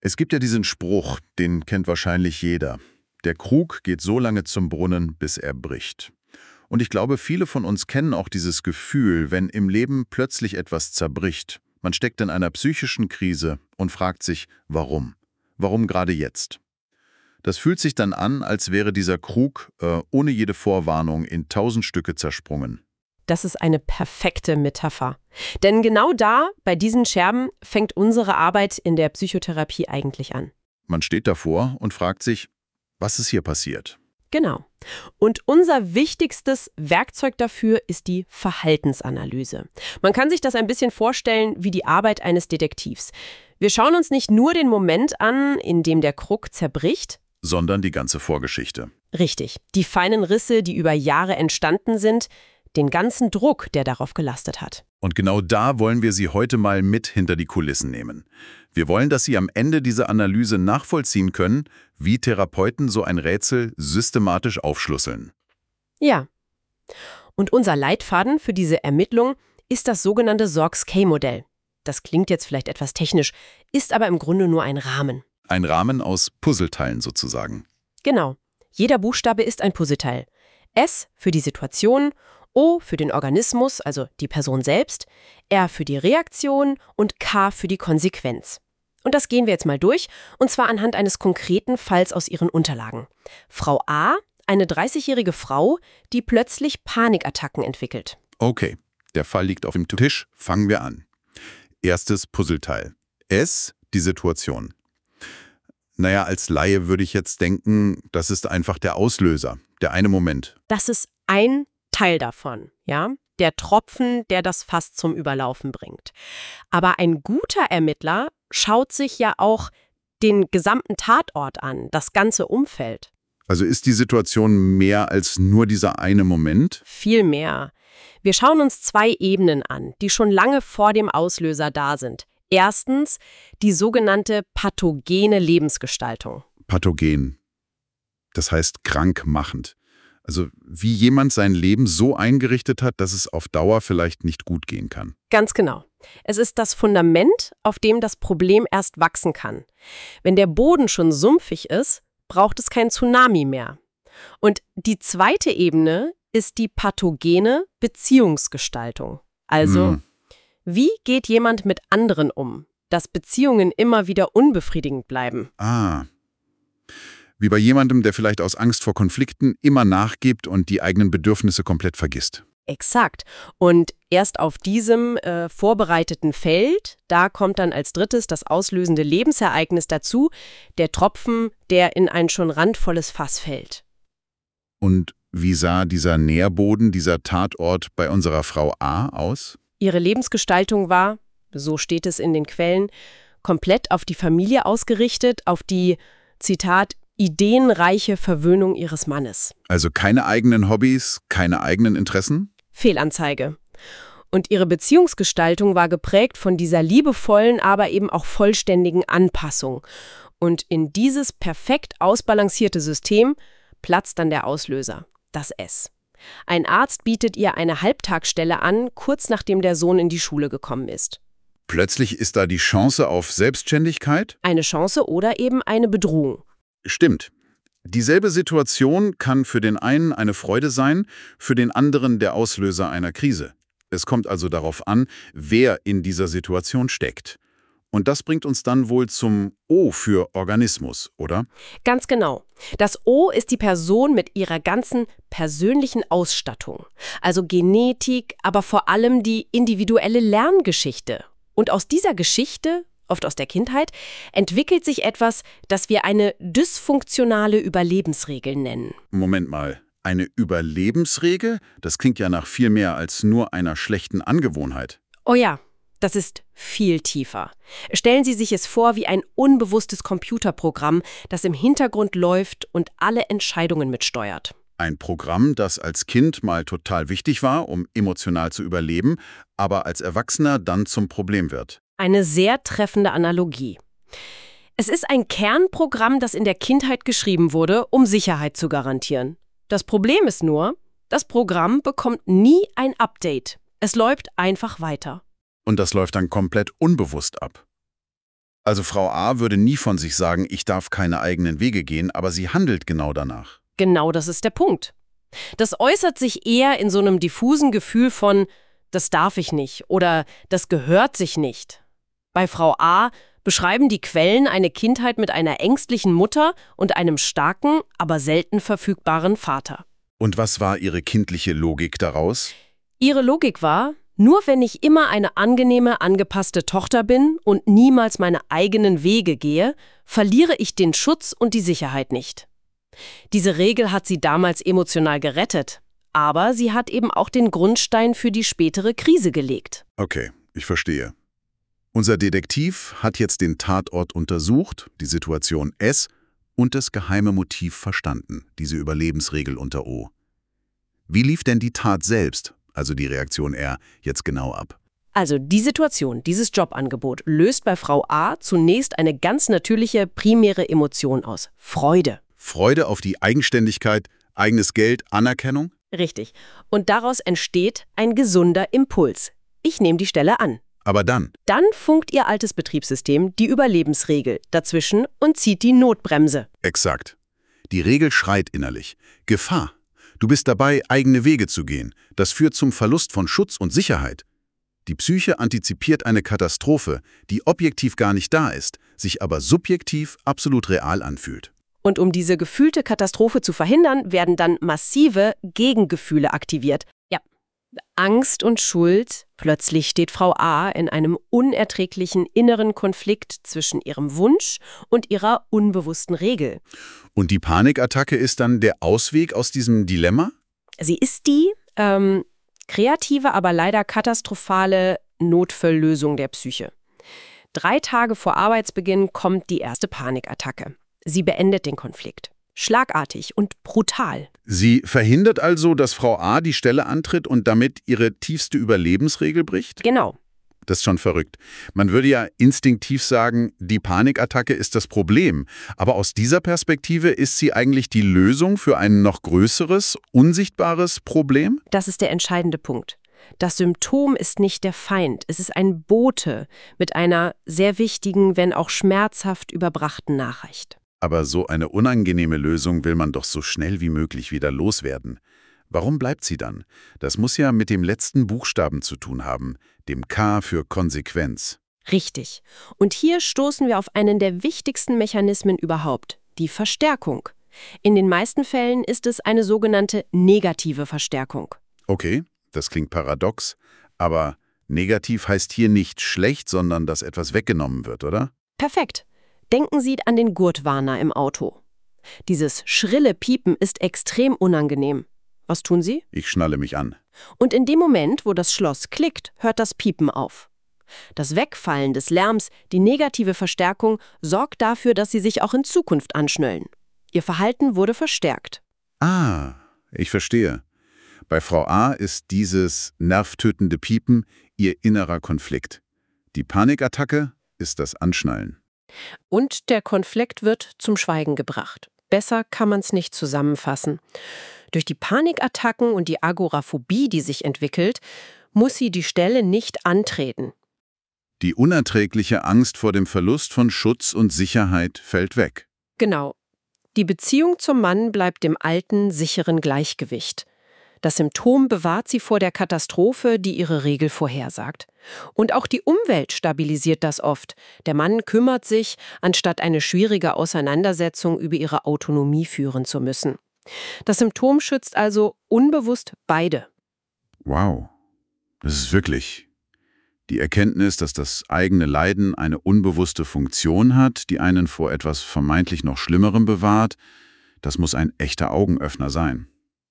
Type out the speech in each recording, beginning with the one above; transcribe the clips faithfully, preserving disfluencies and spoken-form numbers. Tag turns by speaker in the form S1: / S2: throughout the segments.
S1: Es gibt ja diesen Spruch, den kennt wahrscheinlich jeder. Der Krug geht so lange zum Brunnen, bis er bricht. Und ich glaube, viele von uns kennen auch dieses Gefühl, wenn im Leben plötzlich etwas zerbricht. Man steckt in einer psychischen Krise und fragt sich, warum? Warum gerade jetzt? Das fühlt sich dann an, als wäre dieser Krug äh, ohne jede Vorwarnung in tausend Stücke zersprungen.
S2: Das ist eine perfekte Metapher. Denn genau da, bei diesen Scherben, fängt unsere Arbeit in der Psychotherapie eigentlich an.
S1: Man steht davor und fragt sich, was ist hier passiert?
S2: Genau. Und unser wichtigstes Werkzeug dafür ist die Verhaltensanalyse. Man kann sich das ein bisschen vorstellen wie die Arbeit eines Detektivs. Wir schauen uns nicht nur den Moment an, in dem der Krug zerbricht,
S1: Sondern die ganze Vorgeschichte.
S2: Richtig, die feinen Risse, die über Jahre entstanden sind, den ganzen Druck, der darauf gelastet hat.
S1: Und genau da wollen wir Sie heute mal mit hinter die Kulissen nehmen. Wir wollen, dass Sie am Ende dieser Analyse nachvollziehen können, wie Therapeuten so ein Rätsel systematisch aufschlüsseln.
S2: Ja. Und unser Leitfaden für diese Ermittlung ist das sogenannte Zorks-K-Modell. Das klingt jetzt vielleicht etwas technisch, ist aber im Grunde nur ein Rahmen.
S1: Ein Rahmen aus Puzzleteilen sozusagen.
S2: Genau. Jeder Buchstabe ist ein Puzzleteil. S für die Situation, O für den Organismus, also die Person selbst, R für die Reaktion und K für die Konsequenz. Und das gehen wir jetzt mal durch, und zwar anhand eines konkreten Falls aus Ihren Unterlagen. Frau A, eine dreißigjährige Frau, die plötzlich Panikattacken entwickelt.
S1: Okay, der Fall liegt auf dem Tisch. Fangen wir an. Erstes Puzzleteil. S, die Situation. Naja, als Laie würde ich jetzt denken, das ist einfach der Auslöser, der eine Moment.
S2: Das ist ein Teil davon, ja? Der Tropfen, der das Fass zum Überlaufen bringt. Aber ein guter Ermittler schaut sich ja auch den gesamten Tatort an, das ganze Umfeld.
S1: Also ist die Situation mehr als nur dieser eine Moment?
S2: Viel mehr. Wir schauen uns zwei Ebenen an, die schon lange vor dem Auslöser da sind. Erstens die sogenannte pathogene Lebensgestaltung.
S1: Pathogen. Das heißt krankmachend. Also wie jemand sein Leben so eingerichtet hat, dass es auf Dauer vielleicht nicht gut gehen kann.
S2: Ganz genau. Es ist das Fundament, auf dem das Problem erst wachsen kann. Wenn der Boden schon sumpfig ist, braucht es kein Tsunami mehr. Und die zweite Ebene ist die pathogene Beziehungsgestaltung. Also,
S1: Hm.
S2: wie geht jemand mit anderen um, dass Beziehungen immer wieder unbefriedigend bleiben?
S1: Ah. Wie bei jemandem, der vielleicht aus Angst vor Konflikten immer nachgibt und die eigenen Bedürfnisse komplett vergisst.
S2: Exakt. Und erst auf diesem äh, vorbereiteten Feld, da kommt dann als drittes das auslösende Lebensereignis dazu, der Tropfen, der in ein schon randvolles Fass fällt.
S1: Und wie sah dieser Nährboden, dieser Tatort bei unserer Frau A aus?
S2: Ihre Lebensgestaltung war, so steht es in den Quellen, komplett auf die Familie ausgerichtet, auf die, Zitat, ideenreiche Verwöhnung ihres Mannes.
S1: Also keine eigenen Hobbys, keine eigenen Interessen?
S2: Fehlanzeige. Und ihre Beziehungsgestaltung war geprägt von dieser liebevollen, aber eben auch vollständigen Anpassung. Und in dieses perfekt ausbalancierte System platzt dann der Auslöser, das S. Ein Arzt bietet ihr eine Halbtagsstelle an, kurz nachdem der Sohn in die Schule gekommen ist.
S1: Plötzlich ist da die Chance auf Selbstständigkeit?
S2: Eine Chance oder eben eine Bedrohung.
S1: Stimmt. Dieselbe Situation kann für den einen eine Freude sein, für den anderen der Auslöser einer Krise. Es kommt also darauf an, wer in dieser Situation steckt. Und das bringt uns dann wohl zum O für Organismus, oder?
S2: Ganz genau. Das O ist die Person mit ihrer ganzen persönlichen Ausstattung. Also Genetik, aber vor allem die individuelle Lerngeschichte. Und aus dieser Geschichte, oft aus der Kindheit, entwickelt sich etwas, das wir eine dysfunktionale Überlebensregel nennen.
S1: Moment mal, eine Überlebensregel? Das klingt ja nach viel mehr als nur einer schlechten Angewohnheit.
S2: Oh ja, das ist viel tiefer. Stellen Sie sich es vor wie ein unbewusstes Computerprogramm, das im Hintergrund läuft und alle Entscheidungen mitsteuert.
S1: Ein Programm, das als Kind mal total wichtig war, um emotional zu überleben, aber als Erwachsener dann zum Problem wird.
S2: Eine sehr treffende Analogie. Es ist ein Kernprogramm, das in der Kindheit geschrieben wurde, um Sicherheit zu garantieren. Das Problem ist nur, das Programm bekommt nie ein Update. Es läuft einfach weiter.
S1: Und das läuft dann komplett unbewusst ab. Also Frau A. würde nie von sich sagen, ich darf keine eigenen Wege gehen, aber sie handelt genau danach.
S2: Genau, das ist der Punkt. Das äußert sich eher in so einem diffusen Gefühl von, das darf ich nicht oder das gehört sich nicht. Bei Frau A. beschreiben die Quellen eine Kindheit mit einer ängstlichen Mutter und einem starken, aber selten verfügbaren Vater.
S1: Und was war ihre kindliche Logik daraus?
S2: Ihre Logik war, nur wenn ich immer eine angenehme, angepasste Tochter bin und niemals meine eigenen Wege gehe, verliere ich den Schutz und die Sicherheit nicht. Diese Regel hat sie damals emotional gerettet, aber sie hat eben auch den Grundstein für die spätere Krise gelegt.
S1: Okay, ich verstehe. Unser Detektiv hat jetzt den Tatort untersucht, die Situation S und das geheime Motiv verstanden, diese Überlebensregel unter O. Wie lief denn die Tat selbst, also die Reaktion R, jetzt genau ab?
S2: Also die Situation, dieses Jobangebot löst bei Frau A. zunächst eine ganz natürliche primäre Emotion aus: Freude.
S1: Freude auf die Eigenständigkeit, eigenes Geld, Anerkennung?
S2: Richtig. Und daraus entsteht ein gesunder Impuls. Ich nehme die Stelle an.
S1: Aber dann?
S2: Dann funkt ihr altes Betriebssystem die Überlebensregel dazwischen und zieht die Notbremse.
S1: Exakt. Die Regel schreit innerlich: Gefahr. Du bist dabei, eigene Wege zu gehen. Das führt zum Verlust von Schutz und Sicherheit. Die Psyche antizipiert eine Katastrophe, die objektiv gar nicht da ist, sich aber subjektiv absolut real anfühlt.
S2: Und um diese gefühlte Katastrophe zu verhindern, werden dann massive Gegengefühle aktiviert. Ja, Angst und Schuld. Plötzlich steht Frau A. in einem unerträglichen inneren Konflikt zwischen ihrem Wunsch und ihrer unbewussten Regel.
S1: Und die Panikattacke ist dann der Ausweg aus diesem Dilemma?
S2: Sie ist die ähm, kreative, aber leider katastrophale Notfalllösung der Psyche. Drei Tage vor Arbeitsbeginn kommt die erste Panikattacke. Sie beendet den Konflikt. Schlagartig und brutal.
S1: Sie verhindert also, dass Frau A. die Stelle antritt und damit ihre tiefste Überlebensregel bricht?
S2: Genau.
S1: Das ist schon verrückt. Man würde ja instinktiv sagen, die Panikattacke ist das Problem. Aber aus dieser Perspektive ist sie eigentlich die Lösung für ein noch größeres, unsichtbares Problem?
S2: Das ist der entscheidende Punkt. Das Symptom ist nicht der Feind. Es ist ein Bote mit einer sehr wichtigen, wenn auch schmerzhaft überbrachten Nachricht.
S1: Aber so eine unangenehme Lösung will man doch so schnell wie möglich wieder loswerden. Warum bleibt sie dann? Das muss ja mit dem letzten Buchstaben zu tun haben, dem K für Konsequenz.
S2: Richtig. Und hier stoßen wir auf einen der wichtigsten Mechanismen überhaupt, die Verstärkung. In den meisten Fällen ist es eine sogenannte negative Verstärkung.
S1: Okay, das klingt paradox, aber negativ heißt hier nicht schlecht, sondern dass etwas weggenommen wird, oder?
S2: Perfekt. Denken Sie an den Gurtwarner im Auto. Dieses schrille Piepen ist extrem unangenehm. Was tun Sie?
S1: Ich schnalle mich an.
S2: Und in dem Moment, wo das Schloss klickt, hört das Piepen auf. Das Wegfallen des Lärms, die negative Verstärkung, sorgt dafür, dass Sie sich auch in Zukunft anschnallen. Ihr Verhalten wurde verstärkt.
S1: Ah, ich verstehe. Bei Frau A. ist dieses nervtötende Piepen ihr innerer Konflikt. Die Panikattacke ist das Anschnallen.
S2: Und der Konflikt wird zum Schweigen gebracht. Besser kann man es nicht zusammenfassen. Durch die Panikattacken und die Agoraphobie, die sich entwickelt, muss sie die Stelle nicht antreten.
S1: Die unerträgliche Angst vor dem Verlust von Schutz und Sicherheit fällt weg.
S2: Genau. Die Beziehung zum Mann bleibt im alten, sicheren Gleichgewicht. Das Symptom bewahrt sie vor der Katastrophe, die ihre Regel vorhersagt. Und auch die Umwelt stabilisiert das oft. Der Mann kümmert sich, anstatt eine schwierige Auseinandersetzung über ihre Autonomie führen zu müssen. Das Symptom schützt also unbewusst beide.
S1: Wow, das ist wirklich die Erkenntnis, dass das eigene Leiden eine unbewusste Funktion hat, die einen vor etwas vermeintlich noch Schlimmerem bewahrt. Das muss ein echter Augenöffner sein.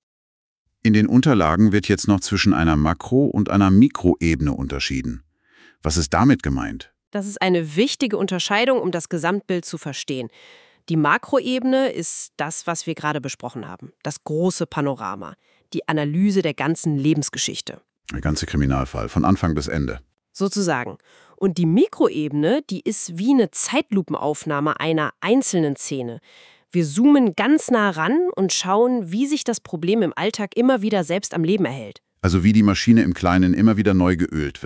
S1: In den Unterlagen wird jetzt noch zwischen einer Makro- und einer Mikroebene unterschieden. Was ist damit gemeint?
S2: Das ist eine wichtige Unterscheidung, um das Gesamtbild zu verstehen. Die Makroebene ist das, was wir gerade besprochen haben. Das große Panorama. Die Analyse der ganzen Lebensgeschichte.
S1: Der ganze Kriminalfall, von Anfang bis Ende.
S2: Sozusagen. Und die Mikroebene, die ist wie eine Zeitlupenaufnahme einer einzelnen Szene. Wir zoomen ganz nah ran und schauen, wie sich das Problem im Alltag immer wieder selbst am Leben erhält.
S1: Also wie die Maschine im Kleinen immer wieder neu geölt wird.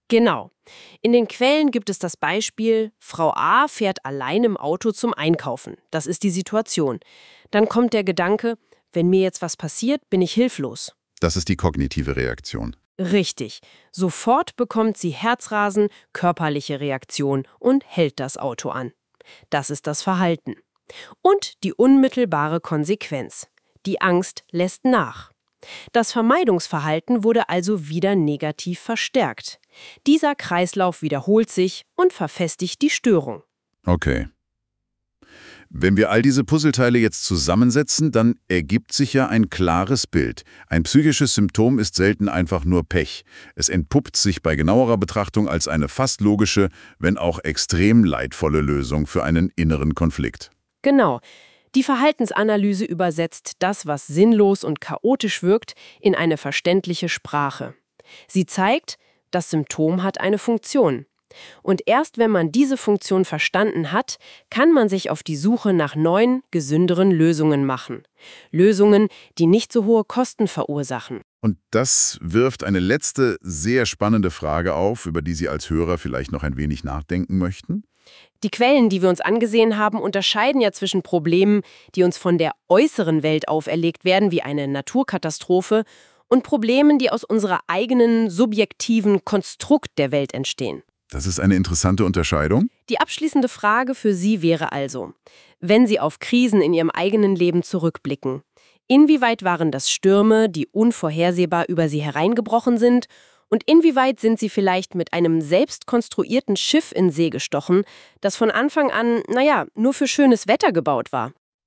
S2: Genau. In den Quellen gibt es das Beispiel, Frau A fährt allein im Auto zum Einkaufen. Das ist die Situation. Dann kommt der Gedanke, wenn mir jetzt was passiert, bin ich hilflos.
S1: Das ist die kognitive Reaktion.
S2: Richtig. Sofort bekommt sie Herzrasen, körperliche Reaktion und hält das Auto an. Das ist das Verhalten. Und die unmittelbare Konsequenz. Die Angst lässt nach. Das Vermeidungsverhalten wurde also wieder negativ verstärkt. Dieser Kreislauf wiederholt sich und verfestigt die Störung.
S1: Okay. Wenn wir all diese Puzzleteile jetzt zusammensetzen, dann ergibt sich ja ein klares Bild. Ein psychisches Symptom ist selten einfach nur Pech. Es entpuppt sich bei genauerer Betrachtung als eine fast logische, wenn auch extrem leidvolle Lösung für einen inneren Konflikt.
S2: Genau. Die Verhaltensanalyse übersetzt das, was sinnlos und chaotisch wirkt, in eine verständliche Sprache. Sie zeigt, das Symptom hat eine Funktion. Und erst wenn man diese Funktion verstanden hat, kann man sich auf die Suche nach neuen, gesünderen Lösungen machen. Lösungen, die nicht so hohe Kosten verursachen.
S1: Und das wirft eine letzte, sehr spannende Frage auf, über die Sie als Hörer vielleicht noch ein wenig nachdenken möchten.
S2: Die Quellen, die wir uns angesehen haben, unterscheiden ja zwischen Problemen, die uns von der äußeren Welt auferlegt werden, wie eine Naturkatastrophe, und Problemen, die aus unserer eigenen, subjektiven Konstrukt der Welt entstehen.
S1: Das ist eine interessante Unterscheidung.
S2: Die abschließende Frage für Sie wäre also, wenn Sie auf Krisen in Ihrem eigenen Leben zurückblicken, inwieweit waren das Stürme, die unvorhersehbar über Sie hereingebrochen sind, und inwieweit sind Sie vielleicht mit einem selbst konstruierten Schiff in See gestochen, das von Anfang an, naja, nur für schönes Wetter gebaut war?